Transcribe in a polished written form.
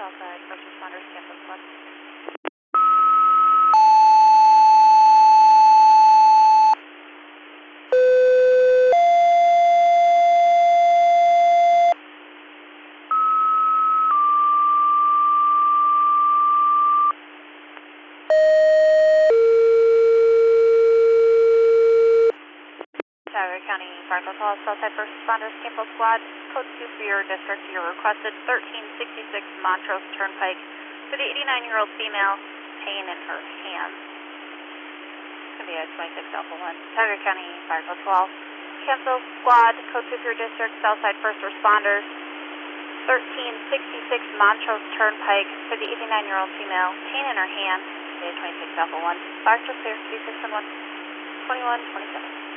Southside, first responders, cancel squad. Tioga County Fire Call, Southside first responders, cancel squad. Code 2 for your district. You're requested 1366 Montrose Turnpike for the 89-year-old female, pain in her hands. It's going to be a 26 Alpha 1. Tioga County Fire Call 12. Cancel squad. Code 2 for your district. Southside first responders. 1366 Montrose Turnpike for the 89-year-old female, pain in her hand. It's going to be a 26 Alpha 1. Fire still clear. 36 and 1. 2127.